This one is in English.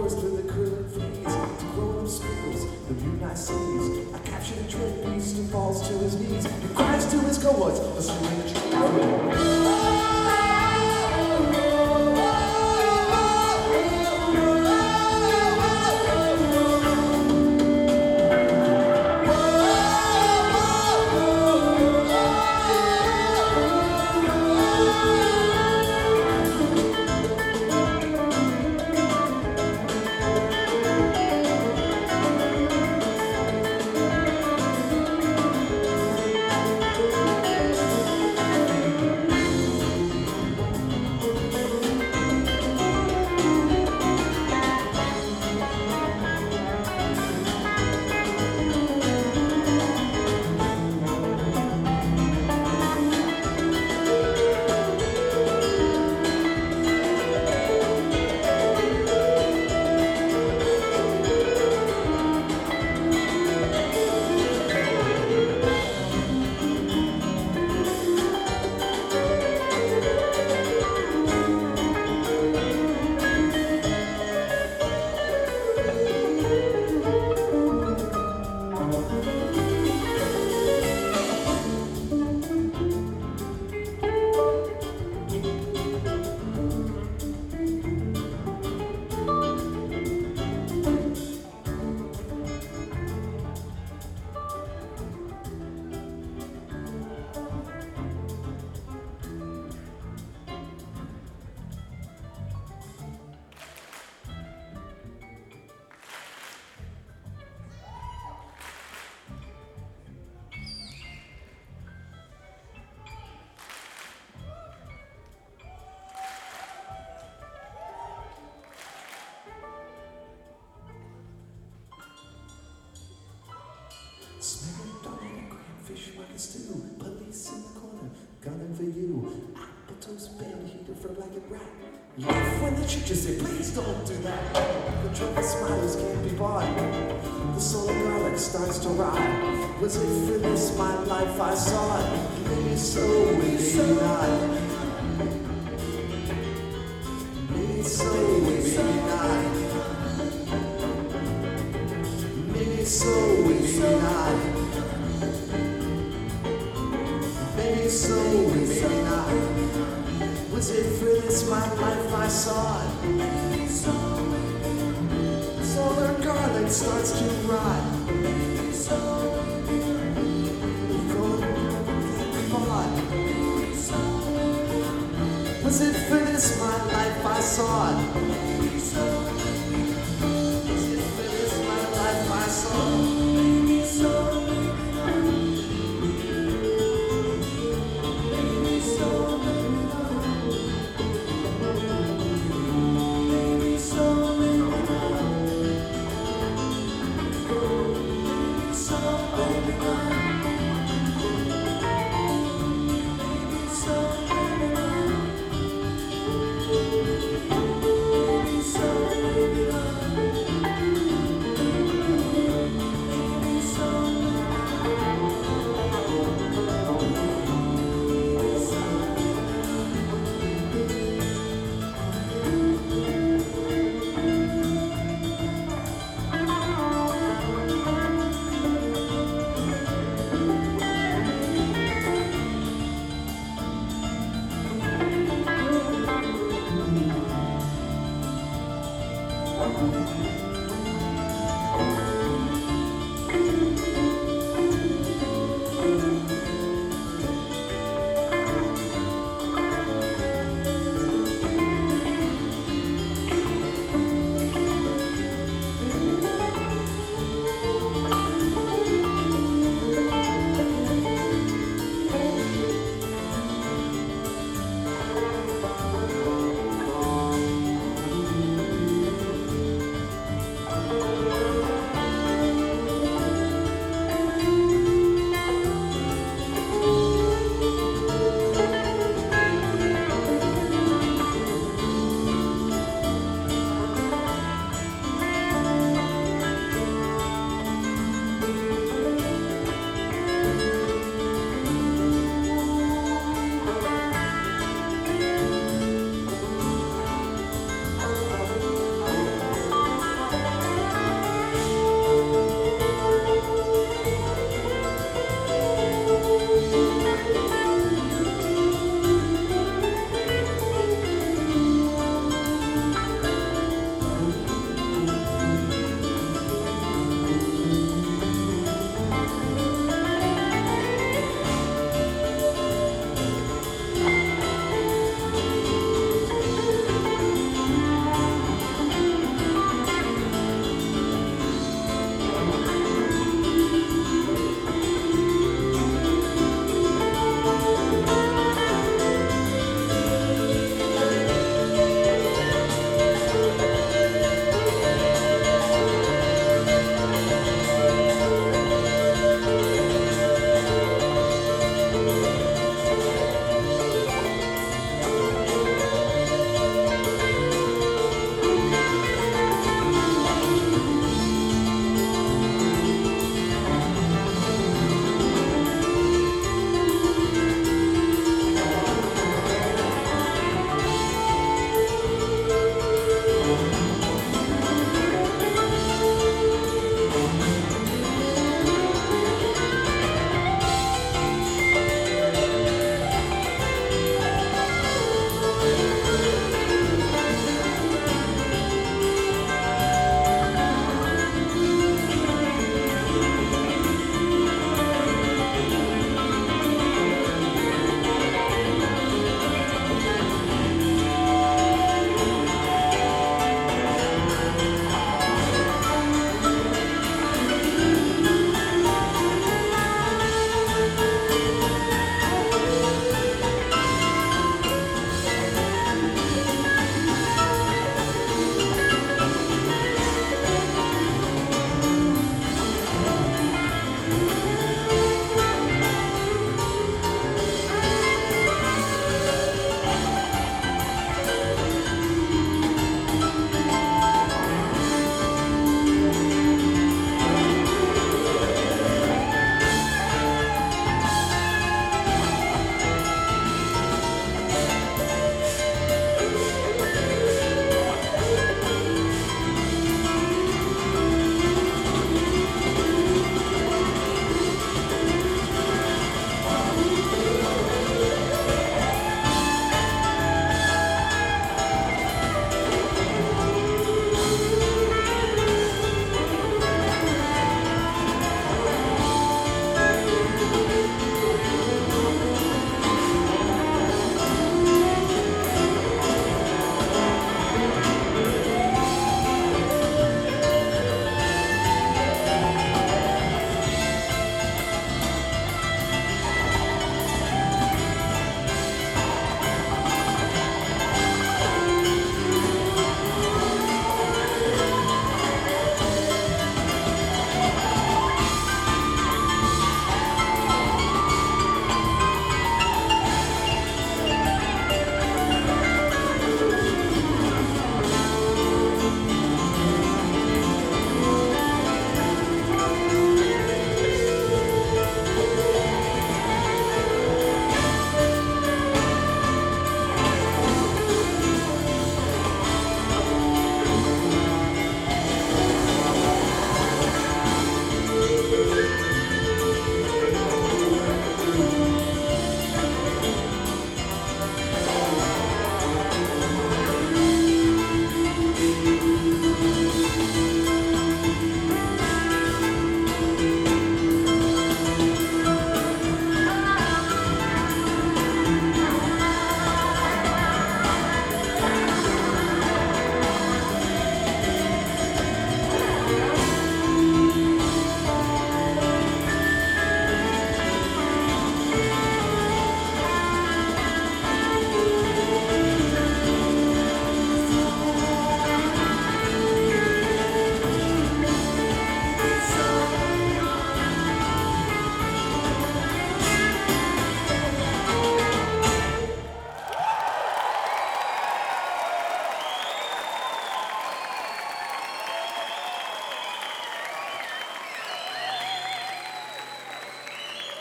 forest with the curling freeze, to grown up sprinkles, the blue night seas. I captured a dread beast who falls to his knees, he cries to his cohorts, a strange smeared on a crayfish market stew. Police in the corner, gunning for you. Apple toast bed heater for like a rat. Laugh when the churches say, please don't do that. The trumpet smilers can't be bought. The soul of garlic starts to rot. Was it for this my life I saw it? Maybe so, maybe not. Maybe so, maybe not. Maybe so, maybe not. Maybe so, maybe not. Was it for this my life I saw it? Solar garlic starts to rot. Was it for this my life I saw it? Was it for this my life I saw it?